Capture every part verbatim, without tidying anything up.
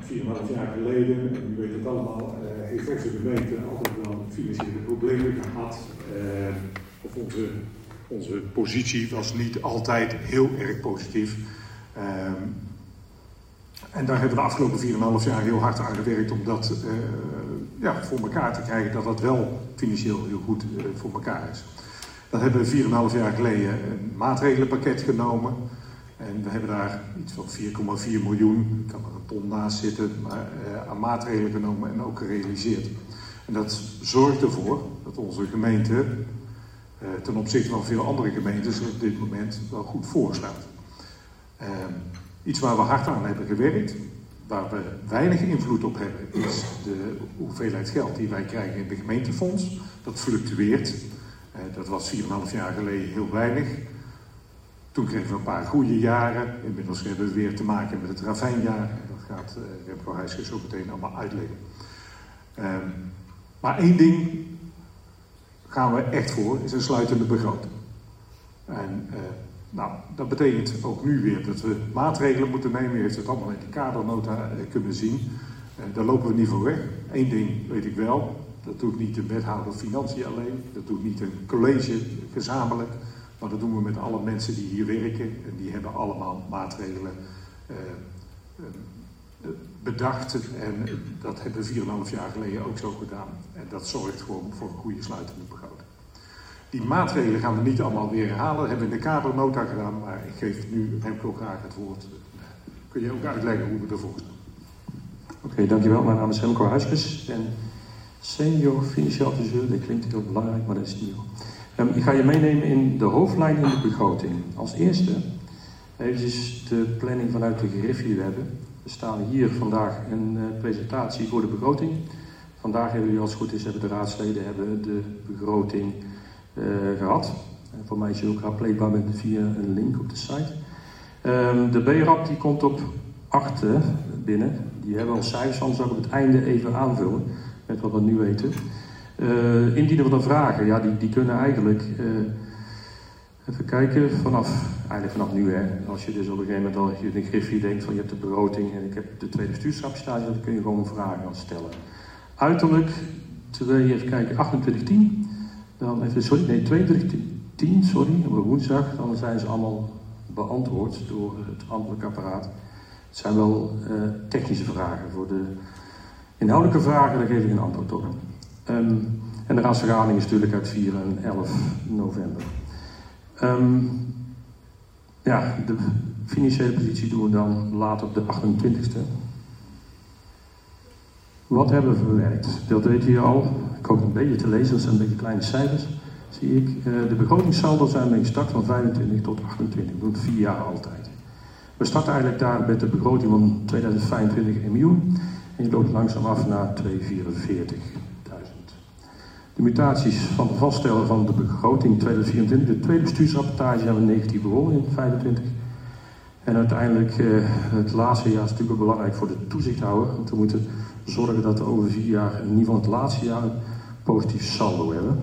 vier komma vijf jaar geleden, en u weet het allemaal, uh, heeft onze gemeente altijd wel financiële problemen gehad. Uh, of onze, onze positie was niet altijd heel erg positief. Uh, en daar hebben we de afgelopen vier komma vijf jaar heel hard aan gewerkt om dat uh, ja, voor elkaar te krijgen, dat dat wel financieel heel goed uh, voor elkaar is. Dan hebben we vier komma vijf jaar geleden een maatregelenpakket genomen. En we hebben daar iets van vier komma vier miljoen, ik kan er een ton naast zitten, maar, uh, aan maatregelen genomen en ook gerealiseerd. En dat zorgt ervoor dat onze gemeente uh, ten opzichte van veel andere gemeentes op dit moment wel goed voor staat. Uh, iets waar we hard aan hebben gewerkt, waar we weinig invloed op hebben, is de hoeveelheid geld die wij krijgen in de gemeentefonds. Dat fluctueert. Uh, dat was vier komma vijf jaar geleden heel weinig. Toen kregen we een paar goede jaren. Inmiddels hebben we weer te maken met het ravijnjaar. Dat gaat uh, Remco Huijskes zo meteen allemaal uitleggen. Um, maar één ding gaan we echt voor, is een sluitende begroting. En uh, nou, dat betekent ook nu weer dat we maatregelen moeten nemen. U heeft het allemaal in de kadernota uh, kunnen zien. Uh, daar lopen we niet voor weg. Eén ding weet ik wel. Dat doet niet de wethouder financiën alleen. Dat doet niet een college gezamenlijk. Maar dat doen we met alle mensen die hier werken. En die hebben allemaal maatregelen uh, uh, bedacht. En dat hebben we vier komma vijf jaar geleden ook zo gedaan. En dat zorgt gewoon voor een goede sluitende begroting. Die maatregelen gaan we niet allemaal weer herhalen. Dat hebben we in de kadernota gedaan. Maar ik geef nu Remco graag het woord. Kun je ook uitleggen hoe we ervoor staan? Oké, okay, dankjewel. Mijn naam is Remco Huijskes. En senior financieel adviseur. Dat klinkt heel belangrijk, maar dat is niet. Um, ik ga je meenemen in de hoofdlijn in de begroting. Als eerste, eventjes de planning vanuit de Griffie die we hebben. We staan hier vandaag een uh, presentatie voor de begroting. Vandaag hebben jullie, als het goed is, hebben de raadsleden hebben de begroting uh, gehad. En voor mij is je ook raadpleegbaar met via een link op de site. Um, de B RAP die komt op acht binnen. Die hebben we als cijfers, anders ook op het einde even aanvullen met wat we nu weten. Uh, indienen we dan vragen, ja, die, die kunnen eigenlijk, uh, even kijken, vanaf, eigenlijk vanaf nu, hè. Als je dus op een gegeven moment al, als je de Griffie denkt van je hebt de begroting en ik heb de tweede bestuursrapportage, dan kun je gewoon vragen gaan stellen. Uiterlijk, twee, even kijken, achtentwintig tien, dan even, sorry, nee, tweeëntwintig tien, sorry, op woensdag, dan zijn ze allemaal beantwoord door het ambtelijk apparaat. Het zijn wel uh, technische vragen. Voor de inhoudelijke vragen, daar geef ik een antwoord op. Um, en de raadsvergadering is natuurlijk uit vier en elf november. Um, ja, de financiële positie doen we dan later op de achtentwintigste. Wat hebben we verwerkt? Dat weet je al. Ik hoop een beetje te lezen, dat zijn een beetje kleine cijfers. Zie ik. Uh, de begrotingssaldo zijn we gestart van vijfentwintig tot achtentwintig. We doen het vier jaar altijd. We starten eigenlijk daar met de begroting van tweeduizend vijfentwintig een miljoen. En je loopt langzaam af naar tweehonderdvierenveertigduizend. De mutaties van de vaststellen van de begroting tweeduizend vierentwintig, de tweede bestuursrapportage hebben we negatief begonnen in vijfentwintig. En uiteindelijk, uh, het laatste jaar is natuurlijk ook belangrijk voor de toezichthouder. Want we moeten zorgen dat we over vier jaar, in ieder geval het laatste jaar, een positief saldo hebben.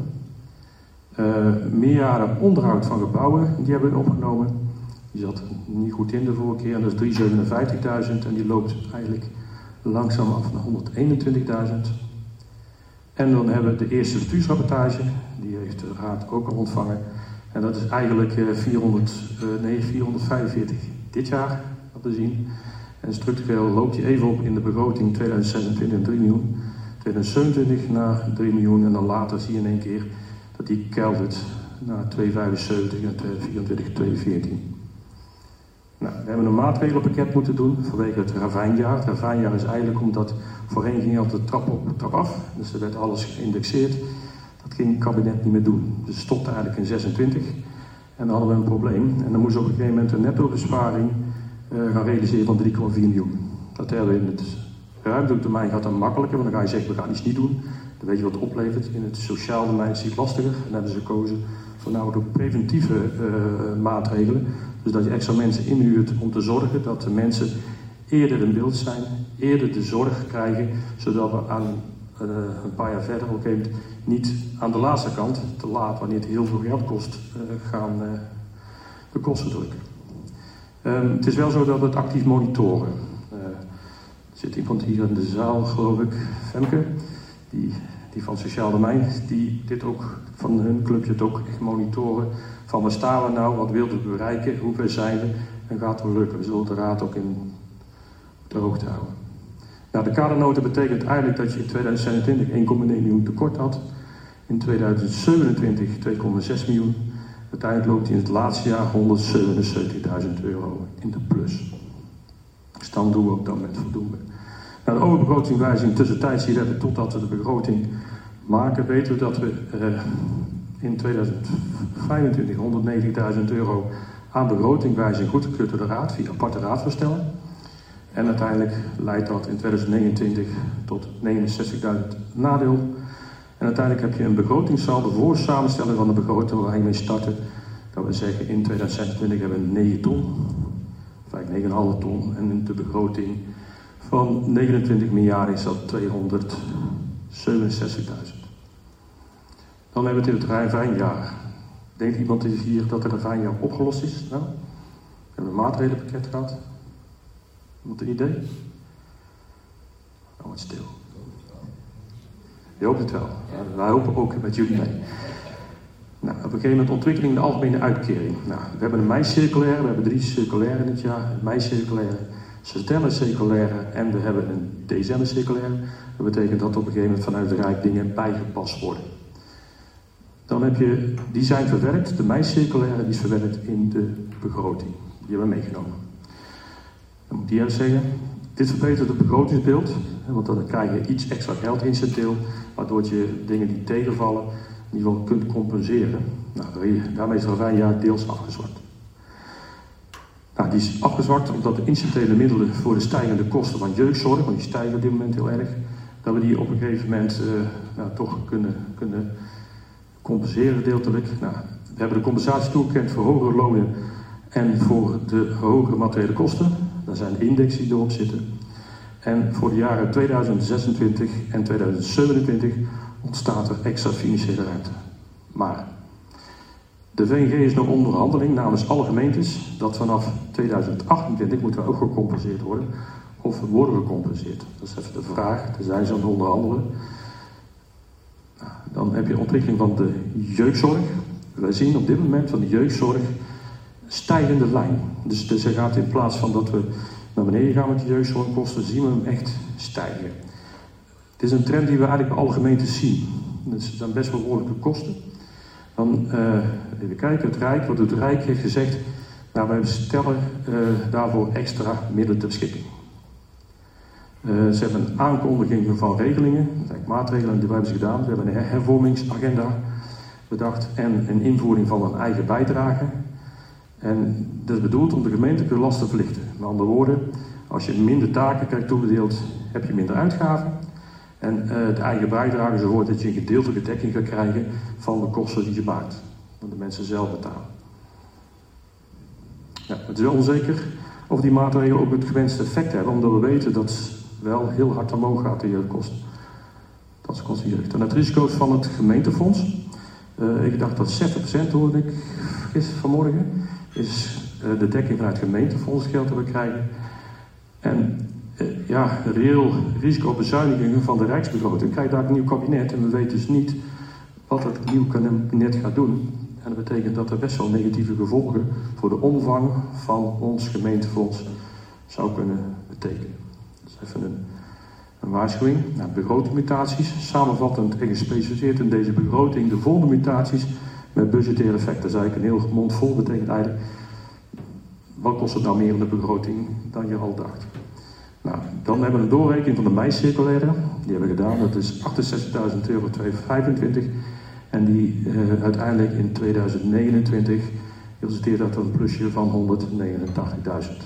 Uh, meerjaren onderhoud van gebouwen, die hebben we opgenomen. Die zat niet goed in de vorige keer, en dat is driehonderdzevenenvijftigduizend en die loopt eigenlijk langzaam af naar honderdeenentwintigduizend. En dan hebben we de eerste bestuursrapportage, die heeft de raad ook al ontvangen. En dat is eigenlijk uh, vierhonderd, uh, nee, vierhonderdvijfenveertig dit jaar, wat we zien. En structureel loopt die even op in de begroting tweeduizend zesentwintig drie miljoen, tweeduizend zevenentwintig naar drie miljoen en dan later zie je in één keer dat die keldert naar tweehonderdvijfenzeventig en tweeduizend vierentwintig tweehonderdveertien. Nou, we hebben een maatregelenpakket moeten doen vanwege het ravijnjaar. Het ravijnjaar is eigenlijk omdat voorheen ging altijd trap op, trap af. Dus er werd alles geïndexeerd. Dat ging het kabinet niet meer doen. Dus het stopte eigenlijk in zesentwintig. En dan hadden we een probleem. En dan moest op een gegeven moment een netto-besparing uh, gaan realiseren van drie komma vier miljoen. Dat hebben we in het ruimtelijke domein gaat dan makkelijker. Want dan ga je zeggen, we gaan iets niet doen. Dan weet je wat het oplevert. In het sociaal domein is het lastiger. En dan hebben ze gekozen voor namelijk ook preventieve uh, maatregelen. Dus dat je extra mensen inhuurt om te zorgen dat de mensen eerder in beeld zijn, eerder de zorg krijgen, zodat we aan uh, een paar jaar verder op een gegeven moment niet aan de laatste kant, te laat, wanneer het heel veel geld kost, uh, gaan uh, de kosten drukken. Um, het is wel zo dat we het actief monitoren. Uh, zit iemand hier in de zaal, geloof ik, Femke, die, die van Sociaal Domein, die dit ook, van hun clubje het ook echt monitoren. Van waar staan we nou, wat wilden we bereiken, hoe ver zijn we en gaat het lukken. We zullen de raad ook in op de hoogte houden. Nou, de kadernota betekent eigenlijk dat je in tweeduizend zevenentwintig één komma één miljoen tekort had. In tweeduizend zevenentwintig twee komma zes miljoen. Uiteindelijk loopt hij in het laatste jaar honderdzevenenzeventigduizend euro in de plus. Dus dan doen we ook dan met voldoende. Nou, de overbegrotingwijziging tussentijds die redden totdat we de begroting maken, weten we dat we eh, in tweeduizend vijfentwintig honderdnegentigduizend euro aan begrotingwijziging goedgekeurd door de raad via aparte raadvoorstellen. En uiteindelijk leidt dat in tweeduizend negenentwintig tot negenenzestigduizend nadeel. En uiteindelijk heb je een begrotingssaldo voor samenstelling van de begroting waar je mee starten. Dat we zeggen in tweeduizend zesentwintig hebben we negen ton, of eigenlijk negen komma vijf ton. En in de begroting van negenentwintig miljard is dat tweehonderdzevenenzestigduizend. Dan hebben we het in het rijnjaar. Denkt iemand hier dat er een rijnjaar opgelost is? Nou, we hebben een maatregelenpakket gehad. Iemand een idee? Nou, wat stil. Je hoopt het wel. Ja, wij hopen ook met jullie mee. Nou, op een gegeven moment ontwikkeling de algemene uitkering. Nou, we hebben een mei-circulaire, we hebben drie circulaire dit jaar. Een mei-circulaire, september-circulaire en we hebben een december-circulaire. Dat betekent dat op een gegeven moment vanuit de Rijk dingen bijgepast worden. Dan heb je, die zijn verwerkt, de mei-circulaire die is verwerkt in de begroting. Die hebben we meegenomen. Dan moet die even zeggen, dit verbetert het begrotingsbeeld, want dan krijg je iets extra geld incidenteel, waardoor je dingen die tegenvallen in ieder geval kunt compenseren. Nou, daarmee is er een jaar deels afgezwakt. Nou, die is afgezwakt omdat de incidentele middelen voor de stijgende kosten van jeugdzorg, want die stijgen op dit moment heel erg, dat we die op een gegeven moment uh, nou, toch kunnen, kunnen compenseren deeltelijk. Nou, we hebben de compensatie toegekend voor hogere lonen en voor de hogere materiële kosten. Dat zijn de index die erop zitten. En voor de jaren tweeduizend zesentwintig en tweeduizend zevenentwintig ontstaat er extra financiële ruimte. Maar de V N G is nog onderhandeling namens alle gemeentes dat vanaf tweeduizend achtentwintig moeten we ook gecompenseerd worden. Of worden we gecompenseerd? Dat is even de vraag. Daar zijn ze aan het onderhandelen. Nou, dan heb je ontwikkeling van de jeugdzorg. Wij zien op dit moment van de jeugdzorg stijgende lijn. Dus, dus er gaat in plaats van dat we naar beneden gaan met de jeugdzorgkosten, zien we hem echt stijgen. Het is een trend die we eigenlijk bij alle gemeentes zien. Dat zijn best wel behoorlijke kosten. Dan uh, even kijken, het Rijk, wat het Rijk heeft gezegd, nou wij stellen uh, daarvoor extra middelen ter beschikking. Uh, ze hebben een aankondiging van regelingen, dat zijn maatregelen die wij hebben ze gedaan. Ze hebben een hervormingsagenda bedacht en een invoering van een eigen bijdrage. En dat is bedoeld om de gemeente last te verlichten. Met andere woorden, als je minder taken krijgt toebedeeld, heb je minder uitgaven. En uh, de eigen bijdrage zorgt dat je een gedeeltelijke dekking gaat krijgen van de kosten die je maakt. Dat de mensen zelf betalen. Ja, het is wel onzeker of die maatregelen ook het gewenste effect hebben, omdat we weten dat het wel heel hard omhoog gaat, de jeugdkosten. Dat is kost jeugd. En het risico's van het gemeentefonds. Uh, ik dacht dat zestig procent hoorde ik gisteren vanmorgen. Is uh, de dekking vanuit gemeentefonds geld dat we krijgen. En uh, ja, reëel risicobezuinigingen van de Rijksbegroting. Krijgt daar een nieuw kabinet en we weten dus niet wat het nieuwe kabinet gaat doen. En dat betekent dat er best wel negatieve gevolgen voor de omvang van ons gemeentefonds zou kunnen betekenen. Dat is even een, een waarschuwing. Nou, begrotingmutaties. Samenvattend en gespecificeerd in deze begroting de volgende mutaties met budgettaire effecten. Dat is eigenlijk een heel mond vol. betekent eigenlijk, wat kost het nou meer in de begroting dan je al dacht. Nou, dan hebben we een doorrekening van de mei-circulaire. Die hebben we gedaan. Dat is achtenzestigduizend euro tweehonderdvijfentwintig. En die uh, uiteindelijk in tweeduizend negenentwintig resulteert dat een plusje van honderdnegenentachtigduizend.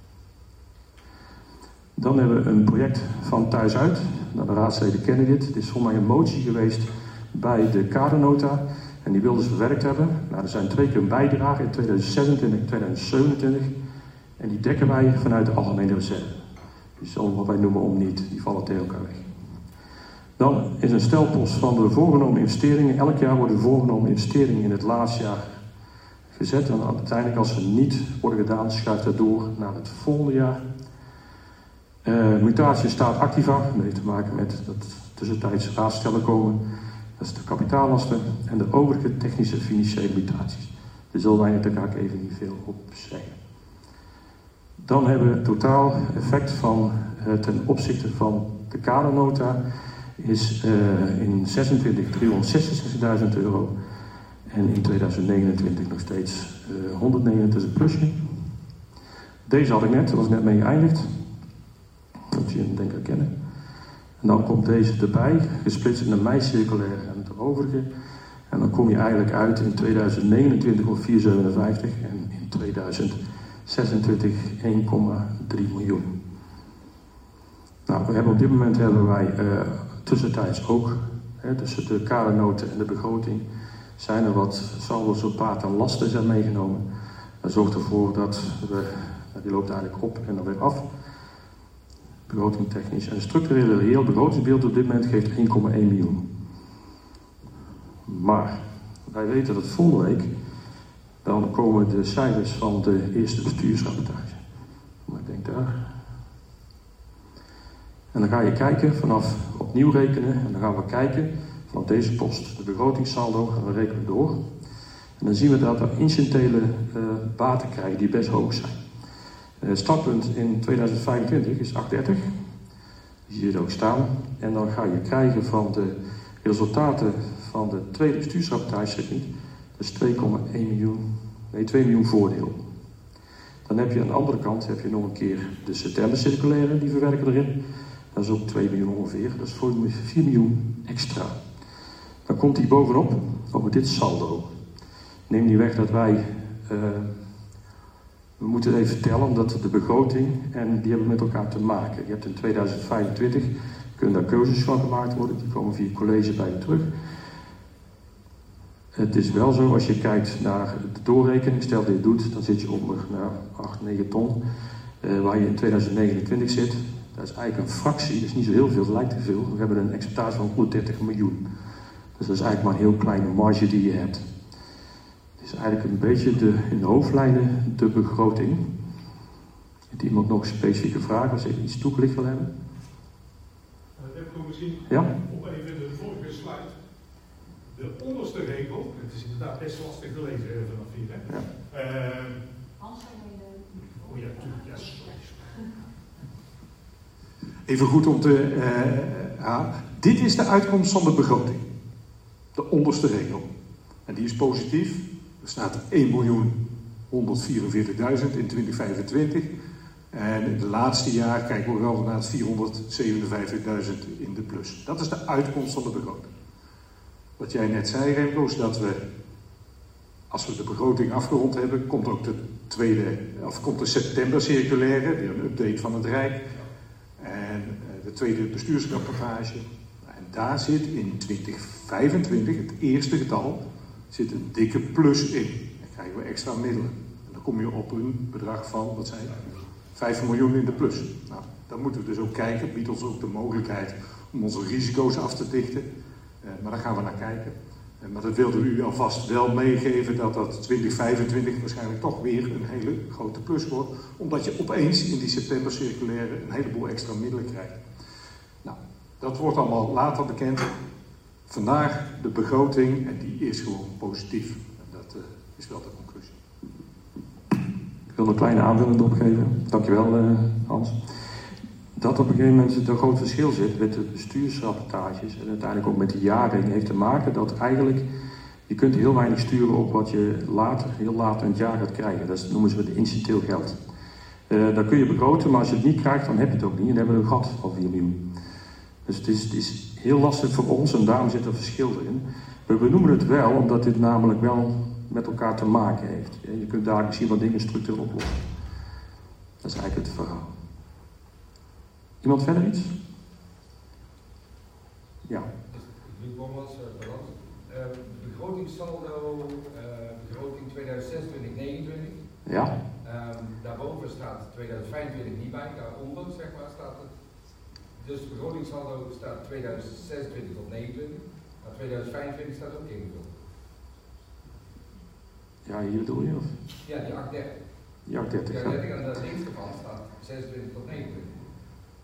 Dan hebben we een project van Thuis Uit. Nou, de raadsleden kennen dit. Het is volgens mij een motie geweest bij de kadernota. En die wilden ze verwerkt hebben. Nou, er zijn twee keer een bijdrage in tweeduizend zesentwintig en tweeduizend zevenentwintig. En die dekken wij vanuit de algemene reserve. Dus wat wij noemen om niet, die vallen tegen elkaar weg. Dan is een stelpost van de voorgenomen investeringen. Elk jaar worden de voorgenomen investeringen in het laatste jaar gezet. En uiteindelijk als ze niet worden gedaan, schuift het door naar het volgende jaar. Uh, mutatie staat activa, dat heeft te maken met dat tussentijds raadstellen komen. Dat is de kapitaallasten en de overige technische financiële mutaties. Daar zullen wij natuurlijk even niet veel op zeggen. Dan hebben we het totaal effect van uh, ten opzichte van de kadernota is uh, in zesentwintig driehonderdzesenzestigduizend euro en in tweeduizend negenentwintig nog steeds uh, honderdnegenentwintig plusje. Deze had ik net, daar was ik net mee geëindigd. Dat je hem denk ik herkennen. En dan komt deze erbij, gesplitst in een mei-circulair en de overige. En dan kom je eigenlijk uit in tweeduizend negenentwintig op vierhonderdzevenenvijftig en in tweeduizend zesentwintig één komma drie miljoen. Nou, we hebben op dit moment hebben wij uh, tussentijds ook, hè, tussen de kadernoten en de begroting, zijn er wat saldo's op baat en lasten zijn meegenomen. Dat zorgt ervoor dat we, die loopt eigenlijk op en dan weer af. Begrotingtechnisch. En het structurele reëel begrotingsbeeld op dit moment geeft één komma één miljoen. Maar wij weten dat volgende week dan komen de cijfers van de eerste bestuursrapportage. Maar ik denk daar. En dan ga je kijken vanaf opnieuw rekenen en dan gaan we kijken van deze post, de begrotingssaldo, gaan we rekenen door. En dan zien we dat we incidentele uh, baten krijgen die best hoog zijn. Het startpunt in tweeduizend vijfentwintig is acht komma dertig. Die zie je er ook staan. En dan ga je krijgen van de resultaten van de tweede bestuursrapportage, zeg niet, dat is twee komma één miljoen, nee twee miljoen voordeel. Dan heb je aan de andere kant heb je nog een keer de septembercirculaire, die verwerken erin. Dat is ook twee miljoen ongeveer, dat is voor vier miljoen extra. Dan komt die bovenop, over dit saldo. Neem niet weg dat wij... Uh, We moeten het even vertellen, omdat de begroting, en die hebben met elkaar te maken. Je hebt in tweeduizend vijfentwintig, kunnen daar keuzes van gemaakt worden, die komen via het college bij je terug. Het is wel zo, als je kijkt naar de doorrekening, stel dat je het doet, dan zit je onder nou, acht, negen ton. Uh, waar je in tweeduizend negenentwintig zit, dat is eigenlijk een fractie, dat is niet zo heel veel, dat lijkt te veel. We hebben een acceptatie van honderddertig miljoen. Dus dat is eigenlijk maar een heel kleine marge die je hebt. Het is eigenlijk een beetje de, in de hoofdlijnen de begroting. Heeft iemand nog specifieke vragen als je iets toegelicht wil hebben? Dat heb ik nog misschien ja? op even de vorige slide. De onderste regel, het is inderdaad best lastig te lezen vanaf hier. Hè? Ja. Uh, Hans, oh ja, natuurlijk. Ja, sorry. Even goed om te... Uh, uh, dit is de uitkomst van de begroting. De onderste regel. En die is positief. Er staat één miljoen honderdvierenveertigduizend in twintig vijfentwintig. En in het laatste jaar kijken we wel naar het vierhonderdzevenenvijftigduizend in de plus. Dat is de uitkomst van de begroting. Wat jij net zei, Remco, is dat we, als we de begroting afgerond hebben, komt ook de tweede, of komt de september-circulaire, weer een update van het Rijk. En de tweede bestuursrapportage. En daar zit in twintig vijfentwintig, het eerste getal, zit een dikke plus in. Dan krijgen we extra middelen. En dan kom je op een bedrag van, wat zijn vijf miljoen in de plus. Nou, dan moeten we dus ook kijken. Het biedt ons ook de mogelijkheid om onze risico's af te dichten. Uh, maar daar gaan we naar kijken. Uh, maar dat wilden we u alvast wel meegeven dat dat twintig vijfentwintig waarschijnlijk toch weer een hele grote plus wordt. Omdat je opeens in die september-circulaire een heleboel extra middelen krijgt. Nou, dat wordt allemaal later bekend. Vandaag de begroting en die is gewoon positief. En dat uh, is wel de conclusie. Ik wil een kleine aanvulling erop geven. Dankjewel uh, Hans. Dat op een gegeven moment een groot verschil zit met de bestuursrapportages en uiteindelijk ook met de jaarrekening heeft te maken dat eigenlijk je kunt heel weinig sturen op wat je later, heel later in het jaar gaat krijgen. Dat noemen ze het incidenteel geld. Uh, dat kun je begroten, maar als je het niet krijgt dan heb je het ook niet en dan hebben we een gat van vier miljoen. Dus het is, het is heel lastig voor ons en daarom zit er verschil in. We benoemen het wel omdat dit namelijk wel met elkaar te maken heeft. Je kunt daar misschien wat dingen structureel oplossen. Dat is eigenlijk het verhaal. Iemand verder iets? Ja. Luc Bommels, balans. Uh, de begrotingssaldo, uh, begroting tweeduizend zesentwintig negenentwintig. Ja. Um, daarboven staat tweeduizend vijfentwintig niet bij, daaronder zeg maar staat het. Dus de begrotingssaldo staat tweeduizend zesentwintig tot negenentwintig, maar tweeduizend vijfentwintig staat ook ingevuld. Ja, hier bedoel je of? Ja, die acht dertig. Die acht dertig. Die acht dertig en de linkste kant staat zesentwintig tot negenentwintig.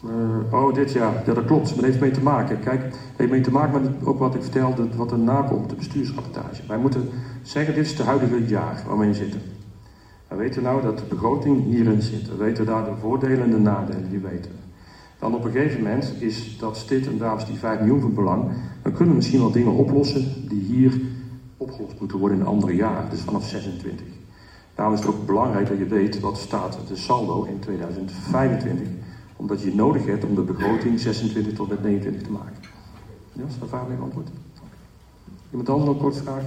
Uh, oh, dit jaar. Ja, dat klopt. Maar het heeft mee te maken. Kijk, het heeft mee te maken met ook wat ik vertelde, wat er nakomt, de bestuursrapportage. Wij moeten zeggen, dit is het huidige jaar waar we in zitten. We weten nou dat de begroting hierin zit. We weten daar de voordelen en de nadelen, die weten we. Dan op een gegeven moment is dat stip en daarom is die vijf miljoen van belang. Dan kunnen we misschien wel dingen oplossen die hier opgelost moeten worden in een andere jaar. Dus vanaf zesentwintig. Daarom is het ook belangrijk dat je weet wat staat de saldo in tweeduizend vijfentwintig. Omdat je het nodig hebt om de begroting zesentwintig tot met negenentwintig te maken. Ja, is dat vraag mee antwoord? Iemand anders nog een kort vraagje?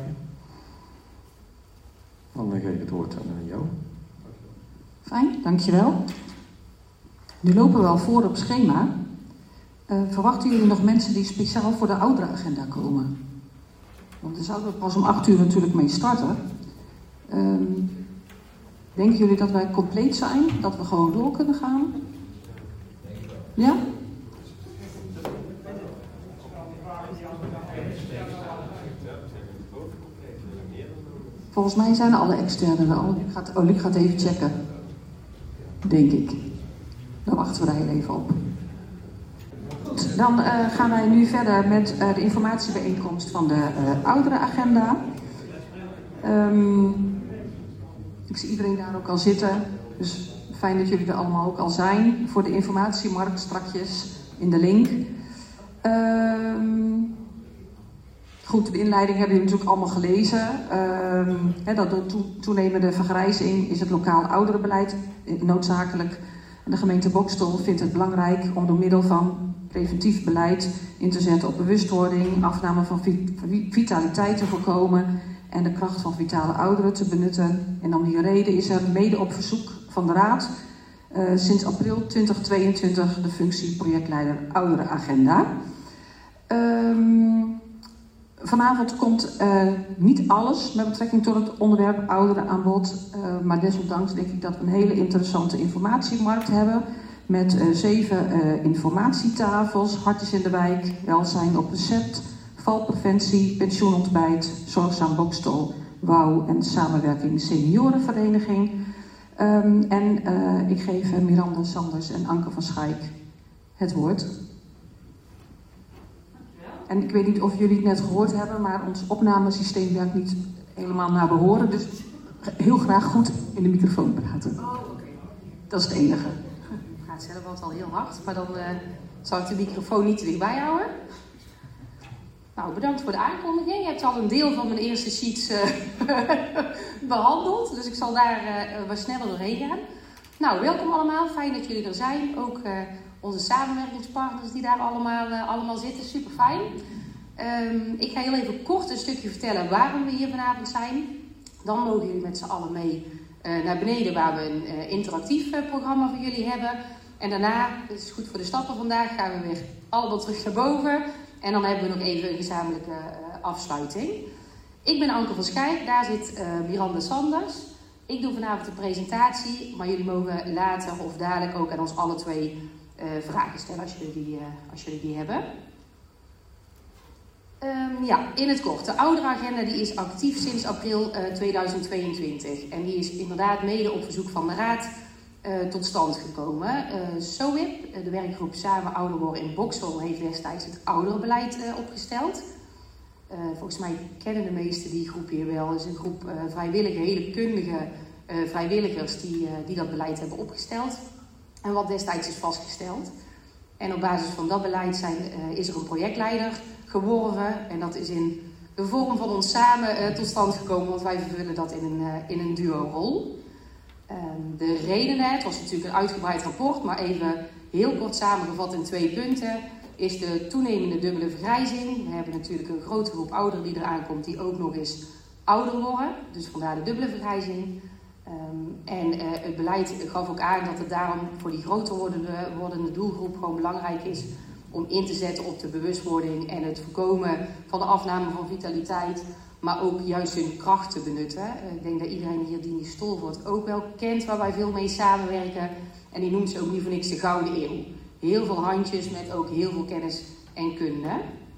Dan geef ik het woord aan jou. Fijn, dankjewel. Nu lopen we wel voor op schema. Uh, verwachten jullie nog mensen die speciaal voor de ouderenagenda komen? Want daar zouden we pas om acht uur natuurlijk mee starten. Um, denken jullie dat wij compleet zijn? Dat we gewoon door kunnen gaan? Ja? Volgens mij zijn alle externe wel. Ik ga, oh, Luc gaat even checken. Denk ik. Dan wachten we daar heel even op. Goed, dan uh, gaan wij nu verder met uh, de informatiebijeenkomst van de uh, ouderenagenda. Um, ik zie iedereen daar ook al zitten. Dus fijn dat jullie er allemaal ook al zijn. Voor de informatiemarkt strakjes in de link. Um, Goed, de inleiding hebben jullie natuurlijk allemaal gelezen. Um, he, dat door to- toenemende vergrijzing is het lokaal ouderenbeleid noodzakelijk. En de gemeente Boxtel vindt het belangrijk om door middel van preventief beleid in te zetten op bewustwording, afname van vi- vitaliteit te voorkomen en de kracht van vitale ouderen te benutten. En om die reden is er mede op verzoek van de Raad uh, sinds april twintig tweeëntwintig de functie projectleider ouderenagenda. Um, Vanavond komt uh, niet alles met betrekking tot het onderwerp ouderen aan bod. Uh, maar desondanks denk ik dat we een hele interessante informatiemarkt hebben. Met uh, zeven uh, informatietafels, hartjes in de wijk, welzijn op recept, valpreventie, pensioenontbijt, zorgzaam Boxtel, Wouw en de samenwerking seniorenvereniging. Um, en uh, ik geef uh, Miranda Sanders en Anke van Schaik het woord. En ik weet niet of jullie het net gehoord hebben, maar ons opnamesysteem werkt niet helemaal naar behoren. Dus heel graag goed in de microfoon praten. Oh, oké. Okay. Dat is het enige. Ik ga het zelf altijd al heel hard, maar dan uh, zal ik de microfoon niet te dichtbij houden. Nou, bedankt voor de aankondiging. Je hebt al een deel van mijn eerste sheets uh, behandeld, dus ik zal daar uh, wat sneller doorheen gaan. Nou, welkom allemaal. Fijn dat jullie er zijn. Ook uh, onze samenwerkingspartners die daar allemaal, uh, allemaal zitten. Super fijn. Um, ik ga heel even kort een stukje vertellen waarom we hier vanavond zijn. Dan mogen jullie met z'n allen mee uh, naar beneden waar we een uh, interactief uh, programma voor jullie hebben. En daarna, dat is goed voor de stappen vandaag, gaan we weer allemaal terug naar boven. En dan hebben we nog even een gezamenlijke uh, afsluiting. Ik ben Anke van Schaik, daar zit uh, Miranda Sanders. Ik doe vanavond de presentatie, maar jullie mogen later of dadelijk ook aan ons alle twee uh, vragen stellen als jullie die, uh, als jullie die hebben. Um, ja, in het kort. De ouderenagenda die is actief sinds april uh, tweeduizend tweeëntwintig. En die is inderdaad mede op verzoek van de Raad uh, tot stand gekomen. Uh, S O W I P, de werkgroep Samen Ouder Worden in Boxtel, heeft destijds het ouderenbeleid uh, opgesteld. Uh, volgens mij kennen de meesten die groep hier wel. Het is een groep uh, vrijwillige, hele kundige uh, vrijwilligers die, uh, die dat beleid hebben opgesteld. En wat destijds is vastgesteld. En op basis van dat beleid zijn, uh, is er een projectleider geworven. En dat is in de vorm van ons samen uh, tot stand gekomen, want wij vervullen dat in een, uh, in een duo-rol. Uh, de redenen, het was natuurlijk een uitgebreid rapport, maar even heel kort samengevat in twee punten, is de toenemende dubbele vergrijzing. We hebben natuurlijk een grote groep ouderen die eraan komt, die ook nog eens ouder worden. Dus vandaar de dubbele vergrijzing. Um, en uh, het beleid gaf ook aan dat het daarom voor die groter wordende, wordende doelgroep gewoon belangrijk is om in te zetten op de bewustwording en het voorkomen van de afname van vitaliteit, maar ook juist hun kracht te benutten. Uh, ik denk dat iedereen hier die Stolvoort ook wel kent, waar wij veel mee samenwerken. En die noemt ze ook niet voor niks de Gouden Eeuw. Heel veel handjes met ook heel veel kennis en kunde.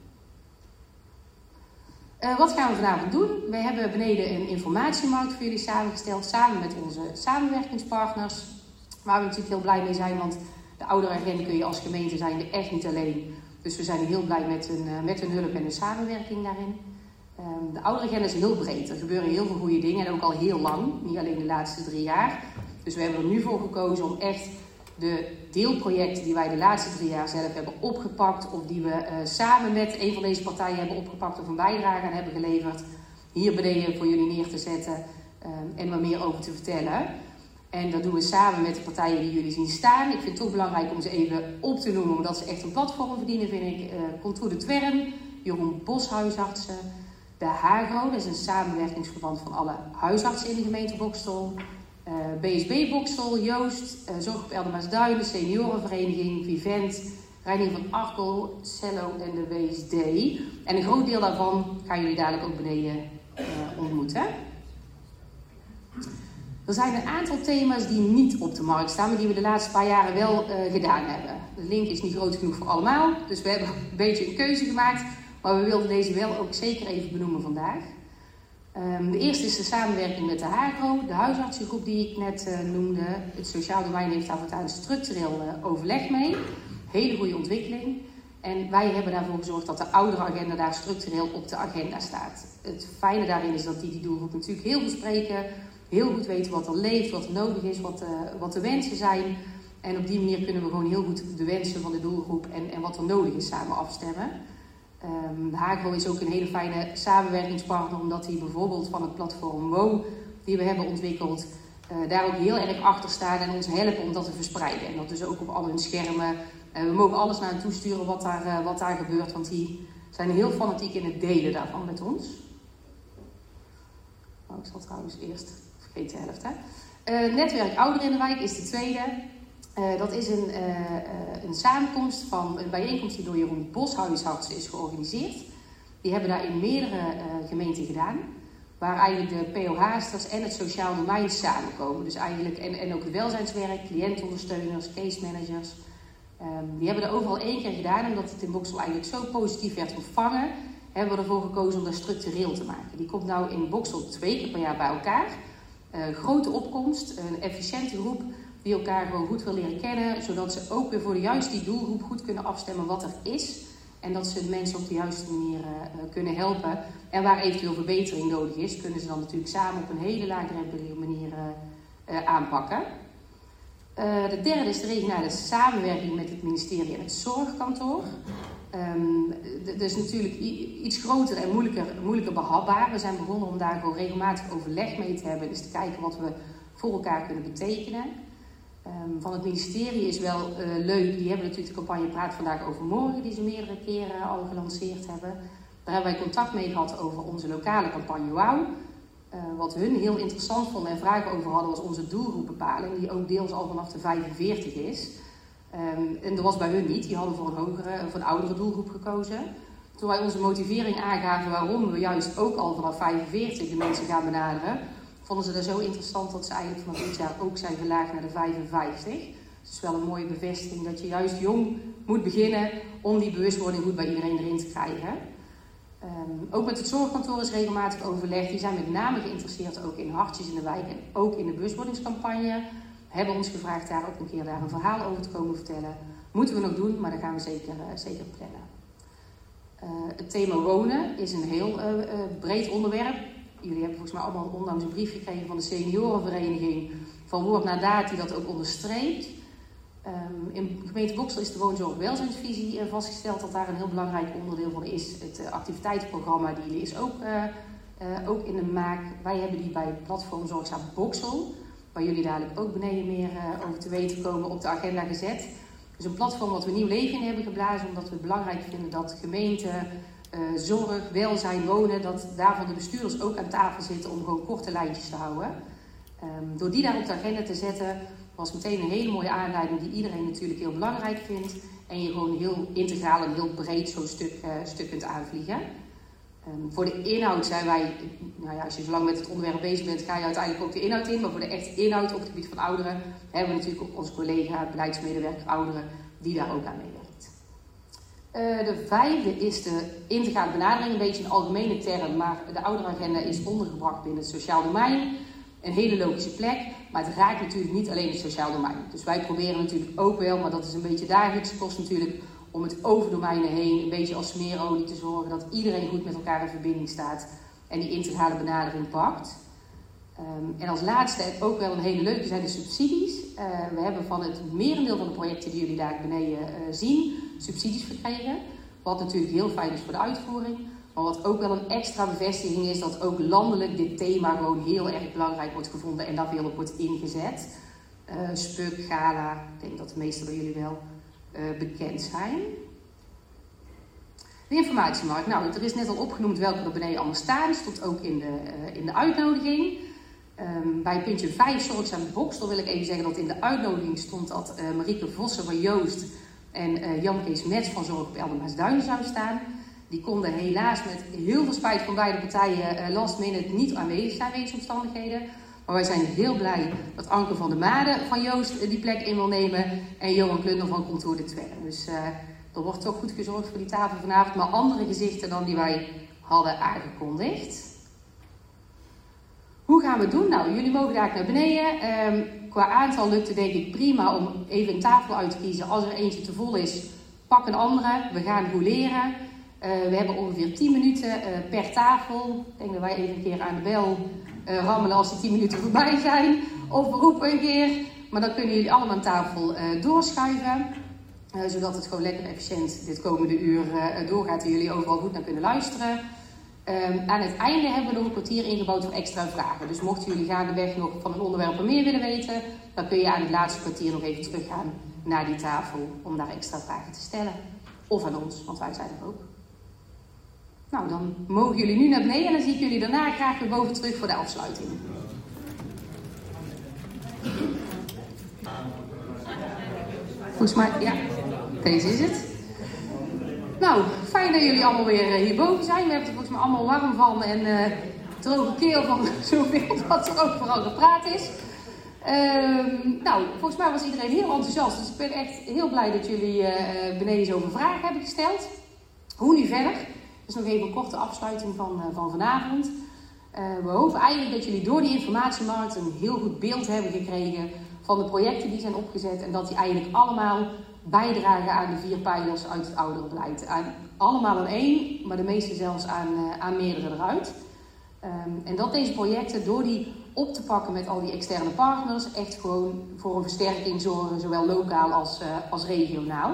Uh, wat gaan we vanavond doen? We hebben beneden een informatiemarkt voor jullie samengesteld, samen met onze samenwerkingspartners. Waar we natuurlijk heel blij mee zijn, want De ouderenagenda kun je als gemeente zijn echt niet alleen. Dus we zijn heel blij met hun, uh, met hun hulp en hun samenwerking daarin. Um, de ouderenagenda is heel breed. Er gebeuren heel veel goede dingen en ook al heel lang. Niet alleen de laatste drie jaar. Dus we hebben er nu voor gekozen om echt de deelprojecten die wij de laatste drie jaar zelf hebben opgepakt, of die we uh, samen met een van deze partijen hebben opgepakt of een bijdrage aan hebben geleverd, hier beneden voor jullie neer te zetten um, en wat meer over te vertellen. En dat doen we samen met de partijen die jullie zien staan. Ik vind het toch belangrijk om ze even op te noemen, omdat ze echt een platform verdienen, vind ik. Uh, Contour de Twerm, Jeroen Bos Huisartsen, de Hagro, dat is een samenwerkingsverband van alle huisartsen in de gemeente Boxtel. Uh, B S B Boxtel, Joost, uh, Zorggroep Eldermaasduin, de Seniorenvereniging, Vivent, Reining van Arkel, Cello en de W S D. En een groot deel daarvan gaan jullie dadelijk ook beneden uh, ontmoeten. Er zijn een aantal thema's die niet op de markt staan, maar die we de laatste paar jaren wel uh, gedaan hebben. De link is niet groot genoeg voor allemaal, dus we hebben een beetje een keuze gemaakt. Maar we wilden deze wel ook zeker even benoemen vandaag. Um, de eerste is de samenwerking met de Hagro, de huisartsengroep die ik net uh, noemde. Het sociaal domein heeft daar voortaan structureel uh, overleg mee. Hele goede ontwikkeling. En wij hebben daarvoor gezorgd dat de ouderenagenda daar structureel op de agenda staat. Het fijne daarin is dat die die doelgroep natuurlijk heel goed spreken. Heel goed weten wat er leeft, wat er nodig is, wat, uh, wat de wensen zijn. En op die manier kunnen we gewoon heel goed de wensen van de doelgroep en, en wat er nodig is samen afstemmen. Um, de Hagro is ook een hele fijne samenwerkingspartner, omdat hij bijvoorbeeld van het platform WO, die we hebben ontwikkeld, uh, daar ook heel erg achter staan en ons helpen om dat te verspreiden. En dat dus ook op al hun schermen. Uh, we mogen alles naar hen toesturen wat daar, uh, wat daar gebeurt, want die zijn heel fanatiek in het delen daarvan met ons. Oh, ik zal trouwens eerst, vergeet de helft hè. Uh, netwerk Ouderen in de Wijk is de tweede. Uh, dat is een, uh, uh, een samenkomst van een bijeenkomst die door Jeroen Bos Huisartsen is georganiseerd. Die hebben daar in meerdere uh, gemeenten gedaan. Waar eigenlijk de P O H'sters en het sociaal domein samenkomen. Dus eigenlijk, en, en ook het welzijnswerk, cliëntondersteuners, case managers. Um, die hebben er overal één keer gedaan. En omdat het in Boxtel eigenlijk zo positief werd ontvangen, hebben we ervoor gekozen om dat structureel te maken. Die komt nou in Boxtel twee keer per jaar bij elkaar. Uh, grote opkomst, een efficiënte groep die elkaar gewoon goed wil leren kennen, zodat ze ook weer voor de juiste die doelgroep goed kunnen afstemmen wat er is. En dat ze de mensen op de juiste manier uh, kunnen helpen. En waar eventueel verbetering nodig is, kunnen ze dan natuurlijk samen op een hele laagdrempelige manier uh, uh, aanpakken. Uh, de derde is de regionale samenwerking met het ministerie en het zorgkantoor. Um, dat is natuurlijk iets groter en moeilijker, moeilijker behapbaar. We zijn begonnen om daar gewoon regelmatig overleg mee te hebben. Dus te kijken wat we voor elkaar kunnen betekenen. Um, van het ministerie is wel uh, leuk. Die hebben natuurlijk de campagne Praat Vandaag Over Morgen, die ze meerdere keren al gelanceerd hebben. Daar hebben wij contact mee gehad over onze lokale campagne Wauw. Uh, wat hun heel interessant vonden en vragen over hadden was onze doelgroepbepaling, die ook deels al vanaf de vijfenveertig is. Um, en dat was bij hun niet. Die hadden voor een hogere, voor een oudere doelgroep gekozen. Toen wij onze motivering aangaven waarom we juist ook al vanaf vijfenveertig de mensen gaan benaderen, vonden ze dat zo interessant dat ze eigenlijk vanaf dit jaar ook zijn verlaagd naar de vijfenvijftig. Dus het is wel een mooie bevestiging dat je juist jong moet beginnen om die bewustwording goed bij iedereen erin te krijgen. Um, ook met het zorgkantoor is regelmatig overleg. Die zijn met name geïnteresseerd ook in hartjes in de wijk en ook in de bewustwordingscampagne. Hebben ons gevraagd daar ook een keer daar een verhaal over te komen vertellen. Moeten we nog doen, maar dat gaan we zeker, uh, zeker plannen. Uh, het thema wonen is een heel uh, uh, breed onderwerp. Jullie hebben volgens mij allemaal onlangs een brief gekregen van de seniorenvereniging van woord naar daad die dat ook onderstreept. Um, in gemeente Boxtel is de woonzorg-welzijnsvisie uh, vastgesteld dat daar een heel belangrijk onderdeel van is. Het uh, activiteitenprogramma die is ook, uh, uh, ook in de maak. Wij hebben die bij platform Zorgzaam Boxtel, waar jullie dadelijk ook beneden meer uh, over te weten komen, op de agenda gezet. Dus een platform wat we nieuw leven in hebben geblazen, omdat we het belangrijk vinden dat gemeenten, uh, zorg, welzijn, wonen, dat daarvan de bestuurders ook aan tafel zitten om gewoon korte lijntjes te houden. Um, door die daar op de agenda te zetten, was meteen een hele mooie aanleiding die iedereen natuurlijk heel belangrijk vindt. En je gewoon heel integraal en heel breed zo'n stuk, uh, stuk kunt aanvliegen. Um, voor de inhoud zijn wij, nou ja, als je zo lang met het onderwerp bezig bent, ga je uiteindelijk ook de inhoud in. Maar voor de echte inhoud op het gebied van ouderen hebben we natuurlijk ook onze collega, beleidsmedewerker ouderen, die daar ook aan meewerkt. Uh, de vijfde is de integrale benadering, een beetje een algemene term, maar de ouderenagenda is ondergebracht binnen het sociaal domein. Een hele logische plek. maar het raakt natuurlijk niet alleen het sociaal domein. Dus wij proberen natuurlijk ook wel, maar dat is een beetje dagelijkse kost natuurlijk, om het over domeinen heen een beetje als smeerolie te zorgen dat iedereen goed met elkaar in verbinding staat en die integrale benadering pakt. Um, en als laatste, ook wel een hele leuke, zijn de subsidies. Uh, we hebben van het merendeel van de projecten die jullie daar beneden uh, zien, subsidies verkregen. Wat natuurlijk heel fijn is voor de uitvoering. Maar wat ook wel een extra bevestiging is, dat ook landelijk dit thema gewoon heel erg belangrijk wordt gevonden en daar veel op wordt ingezet. Uh, S P U C, Gala, ik denk dat de meeste van jullie wel uh, bekend zijn. De informatiemarkt. Nou, er is net al opgenoemd welke er beneden allemaal staan. Stond ook in de, uh, in de uitnodiging. Um, bij puntje vijf, Zorgzaam Bokstel, wil ik even zeggen dat in de uitnodiging stond dat uh, Marieke Vossen van Joost en uh, Jan Kees Mets van Zorg op Eldermaasduin zou staan. Die konden helaas met heel veel spijt van beide partijen uh, last minute niet aanwezig zijn wegens omstandigheden. Maar wij zijn heel blij dat Anke van der Made van Joost uh, die plek in wil nemen en Johan Klunder van Contour de Twerre. Dus uh, er wordt toch goed gezorgd voor die tafel vanavond, maar andere gezichten dan die wij hadden aangekondigd. Hoe gaan we het doen? Nou, jullie mogen daar naar beneden. Um, qua aantal lukt het denk ik prima om even een tafel uit te kiezen. Als er eentje te vol is, pak een andere. We gaan rouleren. Uh, we hebben ongeveer tien minuten uh, per tafel. Ik denk dat wij even een keer aan de bel uh, rammelen als die tien minuten voorbij zijn. Of we roepen een keer. Maar dan kunnen jullie allemaal aan tafel uh, doorschuiven. Uh, zodat het gewoon lekker efficiënt dit komende uur uh, doorgaat en jullie overal goed naar kunnen luisteren. Um, aan het einde hebben we nog een kwartier ingebouwd voor extra vragen. Dus mochten jullie gaandeweg nog van een onderwerp meer willen weten, dan kun je aan het laatste kwartier nog even teruggaan naar die tafel om daar extra vragen te stellen. Of aan ons, want wij zijn er ook. Nou, dan mogen jullie nu naar beneden en dan zie ik jullie daarna graag weer boven terug voor de afsluiting. Volgens mij, ja, deze is het. Nou, fijn dat jullie allemaal weer hierboven zijn. We hebben er volgens mij allemaal warm van en uh, droge keel van zoveel dat er ook vooral gepraat is. Uh, nou, volgens mij was iedereen heel enthousiast. Dus ik ben echt heel blij dat jullie uh, beneden zoveel vragen hebben gesteld. Hoe nu verder? Dus nog even een korte afsluiting van, uh, van vanavond. Uh, we hopen eigenlijk dat jullie door die informatiemarkt een heel goed beeld hebben gekregen van de projecten die zijn opgezet. En dat die eigenlijk allemaal bijdragen aan de vier pijlers uit het ouderenbeleid. Aan, allemaal aan één, maar de meeste zelfs aan, uh, aan meerdere eruit. Um, en dat deze projecten, door die op te pakken met al die externe partners, echt gewoon voor een versterking zorgen, zowel lokaal als, uh, als regionaal.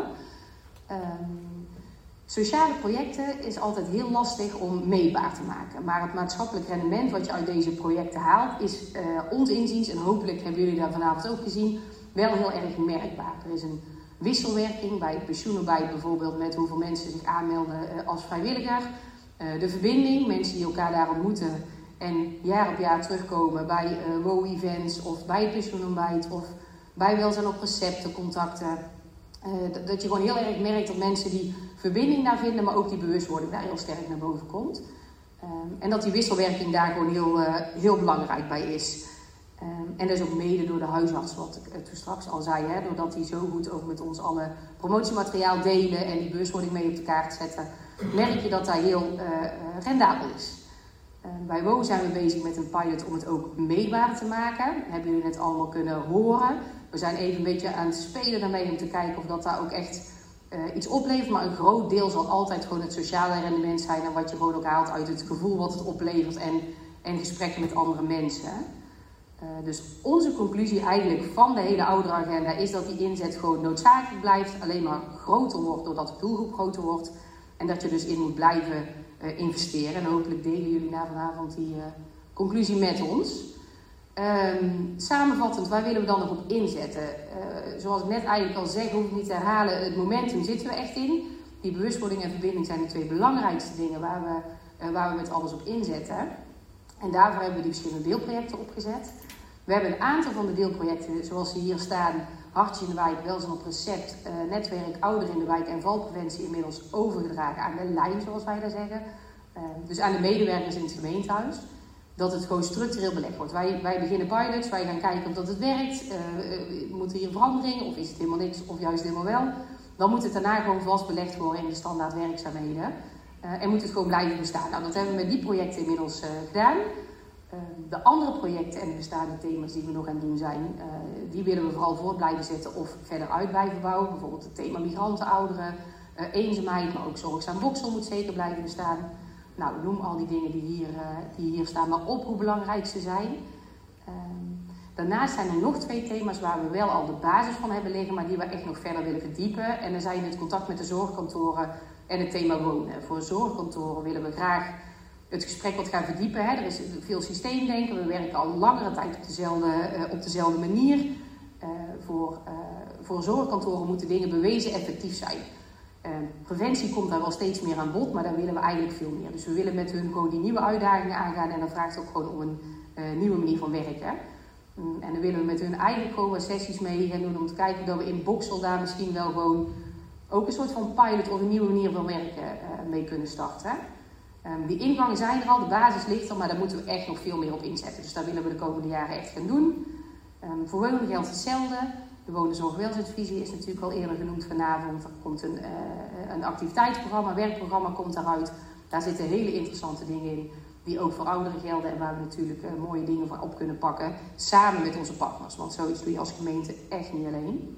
Um, sociale projecten is altijd heel lastig om meetbaar te maken. Maar het maatschappelijk rendement wat je uit deze projecten haalt, is uh, ons inziens, en hopelijk hebben jullie daar vanavond ook gezien, wel heel erg merkbaar. Er is een wisselwerking bij het pensioenarbeid bijvoorbeeld met hoeveel mensen zich aanmelden uh, als vrijwilliger. Uh, de verbinding, mensen die elkaar daar ontmoeten en jaar op jaar terugkomen bij uh, W O E-events of bij het pensioenontbijt of bij welzijn op receptencontacten. Uh, dat, dat je gewoon heel erg merkt dat mensen die verbinding daar vinden, maar ook die bewustwording daar heel sterk naar boven komt. Uh, en dat die wisselwerking daar gewoon heel, uh, heel belangrijk bij is. Um, en dat is ook mede door de huisarts, wat ik uh, toen straks al zei, hè, doordat die zo goed ook met ons alle promotiemateriaal delen en die bewustwording mee op de kaart zetten, merk je dat dat heel uh, uh, rendabel is. Uh, bij W O zijn we bezig met een pilot om het ook meetbaar te maken. Dat hebben jullie net allemaal kunnen horen. We zijn even een beetje aan het spelen daarmee om te kijken of dat daar ook echt uh, iets oplevert. Maar een groot deel zal altijd gewoon het sociale rendement zijn en wat je gewoon ook haalt uit het gevoel wat het oplevert en, en gesprekken met andere mensen. Uh, dus onze conclusie eigenlijk van de hele ouderenagenda is dat die inzet gewoon noodzakelijk blijft, alleen maar groter wordt doordat de doelgroep groter wordt en dat je dus in moet blijven uh, investeren. En hopelijk delen jullie na vanavond die uh, conclusie met ons. Um, samenvattend, waar willen we dan nog op inzetten? Uh, zoals ik net eigenlijk al zeg, hoef ik niet te herhalen, het momentum zitten we echt in. Die bewustwording en verbinding zijn de twee belangrijkste dingen waar we, uh, waar we met alles op inzetten. En daarvoor hebben we die verschillende deelprojecten opgezet. We hebben een aantal van de deelprojecten, zoals ze hier staan, Hartje in de Wijk, Welzijn op Recept, uh, Netwerk Ouderen in de Wijk en Valpreventie inmiddels overgedragen aan de lijn, zoals wij daar zeggen. Uh, dus aan de medewerkers in het gemeentehuis. Dat het gewoon structureel belegd wordt. Wij, wij beginnen pilots, wij gaan kijken of dat het werkt. Uh, uh, moet er hier verandering of is het helemaal niks of juist helemaal wel. Dan moet het daarna gewoon vast belegd worden in de standaard werkzaamheden. Uh, en moet het gewoon blijven bestaan. Nou, dat hebben we met die projecten inmiddels uh, gedaan. Uh, de andere projecten en de bestaande thema's die we nog aan het doen zijn, uh, die willen we vooral voort blijven zetten of verder uit blijven bouwen. Bijvoorbeeld het thema migranten, ouderen, uh, eenzaamheid, maar ook zorgzaam Boxtel moet zeker blijven bestaan. Nou, noem al die dingen die hier, uh, die hier staan, maar op hoe belangrijk ze zijn. Uh, daarnaast zijn er nog twee thema's waar we wel al de basis van hebben liggen, maar die we echt nog verder willen verdiepen. En dan zijn het contact met de zorgkantoren en het thema wonen. Voor zorgkantoren willen we graag het gesprek wat gaan verdiepen. Hè. Er is veel systeemdenken. We werken al langere tijd op dezelfde, uh, op dezelfde manier. Uh, voor, uh, voor zorgkantoren moeten dingen bewezen effectief zijn. Uh, preventie komt daar wel steeds meer aan bod, maar daar willen we eigenlijk veel meer. Dus we willen met hun gewoon die nieuwe uitdagingen aangaan en dat vraagt ook gewoon om een uh, nieuwe manier van werken. Um, en dan willen we met hun eigenlijk gewoon wat sessies mee gaan doen om te kijken dat we in Boxtel daar misschien wel gewoon ook een soort van pilot of een nieuwe manier van werken uh, mee kunnen starten. Um, die ingangen zijn er al, de basis ligt er, maar daar moeten we echt nog veel meer op inzetten. Dus daar willen we de komende jaren echt gaan doen. Um, voor wonen geldt hetzelfde. De wonenzorg-welzijnsvisie is natuurlijk al eerder genoemd vanavond. Er komt een, uh, een activiteitsprogramma, een werkprogramma komt daaruit. Daar zitten hele interessante dingen in, die ook voor ouderen gelden en waar we natuurlijk uh, mooie dingen voor op kunnen pakken, samen met onze partners. Want zoiets doe je als gemeente echt niet alleen.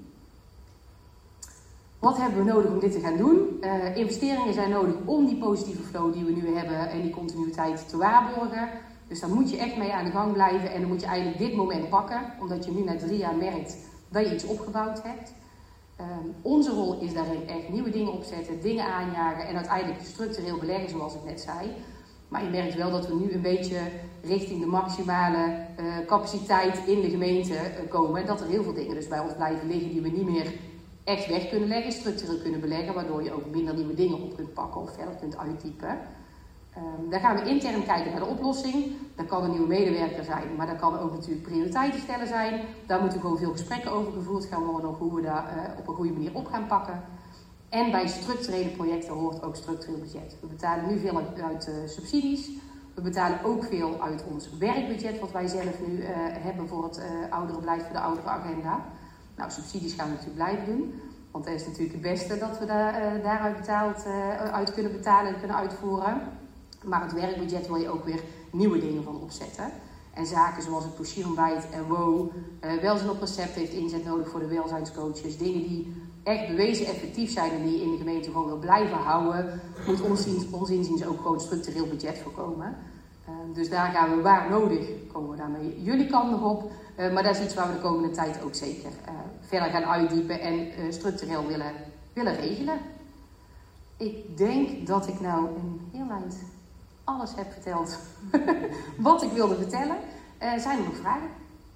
Wat hebben we nodig om dit te gaan doen? Uh, investeringen zijn nodig om die positieve flow die we nu hebben en die continuïteit te waarborgen. Dus daar moet je echt mee aan de gang blijven en dan moet je eigenlijk dit moment pakken, omdat je nu na drie jaar merkt dat je iets opgebouwd hebt. Uh, onze rol is daarin echt nieuwe dingen opzetten, dingen aanjagen en uiteindelijk structureel beleggen zoals ik net zei. Maar je merkt wel dat we nu een beetje richting de maximale uh, capaciteit in de gemeente uh, komen. En dat er heel veel dingen dus bij ons blijven liggen die we niet meer echt weg kunnen leggen, structureel kunnen beleggen, waardoor je ook minder nieuwe dingen op kunt pakken of verder kunt uitdiepen. Um, daar gaan we intern kijken naar de oplossing. Dat kan een nieuwe medewerker zijn, maar dat kan ook natuurlijk prioriteiten stellen zijn. Daar moeten gewoon veel gesprekken over gevoerd gaan worden, hoe we daar uh, op een goede manier op gaan pakken. En bij structurele projecten hoort ook structureel budget. We betalen nu veel uit, uit uh, subsidies. We betalen ook veel uit ons werkbudget, wat wij zelf nu uh, hebben voor het uh, ouderenbeleid, voor de ouderenagenda. Nou, subsidies gaan we natuurlijk blijven doen. Want dat is natuurlijk het beste dat we daar, uh, daaruit betaald, uh, uit kunnen betalen en kunnen uitvoeren. Maar het werkbudget wil je ook weer nieuwe dingen van opzetten. En zaken zoals het Pushirumbite en WO, uh, welzijn op recept heeft inzet nodig voor de welzijnscoaches. Dingen die echt bewezen effectief zijn en die je in de gemeente gewoon wil blijven houden, moet ons, ons inziens ook gewoon structureel budget voorkomen. Uh, dus daar gaan we waar nodig, komen we daarmee jullie kant nog op. Uh, maar dat is iets waar we de komende tijd ook zeker uh, verder gaan uitdiepen en uh, structureel willen, willen regelen. Ik denk dat ik nou een heel eind alles heb verteld wat ik wilde vertellen. Uh, zijn er nog vragen?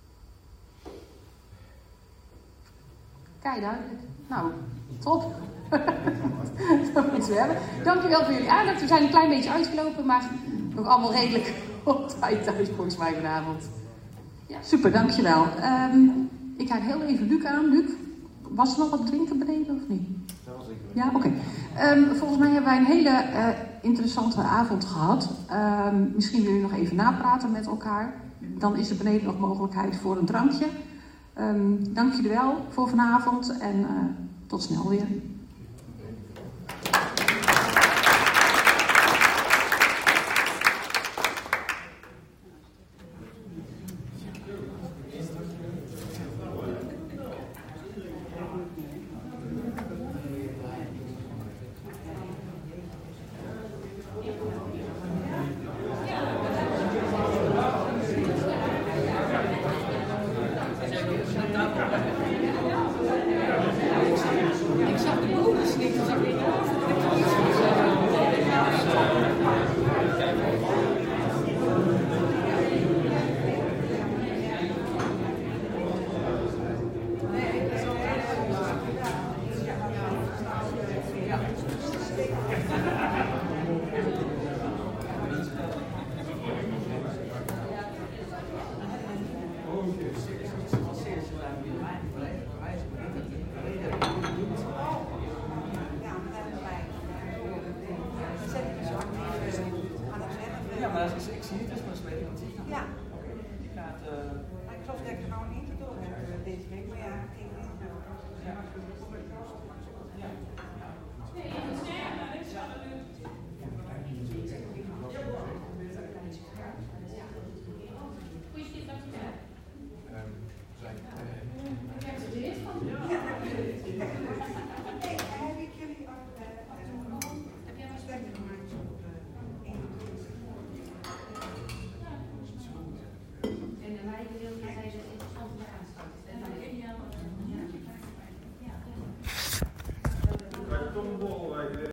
Kijk, duidelijk. Nou, top. Dat moeten we hebben. Dankjewel voor jullie aandacht. We zijn een klein beetje uitgelopen, maar nog allemaal redelijk op tijd thuis volgens mij vanavond. Ja, super, dankjewel. Um, ik kijk heel even Luc aan. Luc, was er nog wat drinken beneden of niet? Ja, oké. Okay. Um, volgens mij hebben wij een hele uh, interessante avond gehad. Um, misschien willen jullie nog even napraten met elkaar. Dan is er beneden nog mogelijkheid voor een drankje. Um, dank jullie wel voor vanavond en uh, tot snel weer. volgende week weer.